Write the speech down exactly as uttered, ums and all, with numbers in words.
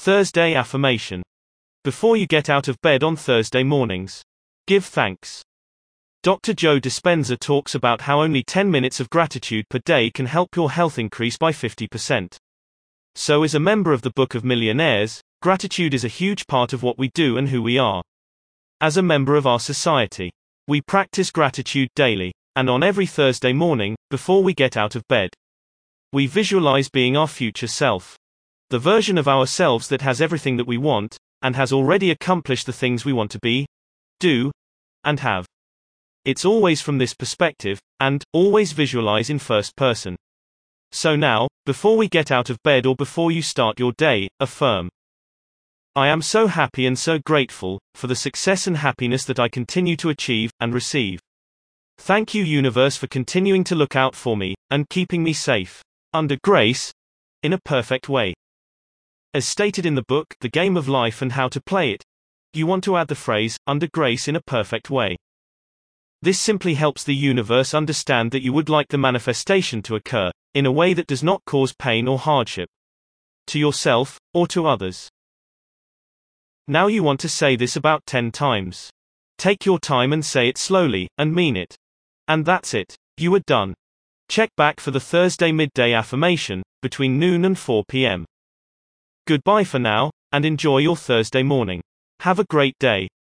Thursday affirmation. Before you get out of bed on Thursday mornings, give thanks. Doctor Joe Dispenza talks about how only ten minutes of gratitude per day can help your health increase by fifty percent. So, as a member of the Book of Millionaires, gratitude is a huge part of what we do and who we are. As a member of our society, we practice gratitude daily, and on every Thursday morning, before we get out of bed, we visualize being our future self. The version of ourselves that has everything that we want, and has already accomplished the things we want to be, do, and have. It's always from this perspective, and always visualize in first person. So now, before we get out of bed or before you start your day, affirm. I am so happy and so grateful for the success and happiness that I continue to achieve and receive. Thank you, universe, for continuing to look out for me and keeping me safe, under grace, in a perfect way. As stated in the book, The Game of Life and How to Play It, you want to add the phrase, under grace in a perfect way. This simply helps the universe understand that you would like the manifestation to occur in a way that does not cause pain or hardship to yourself or to others. Now you want to say this about ten times. Take your time and say it slowly, and mean it. And that's it. You are done. Check back for the Thursday midday affirmation, between noon and four p m Goodbye for now, and enjoy your Thursday morning. Have a great day.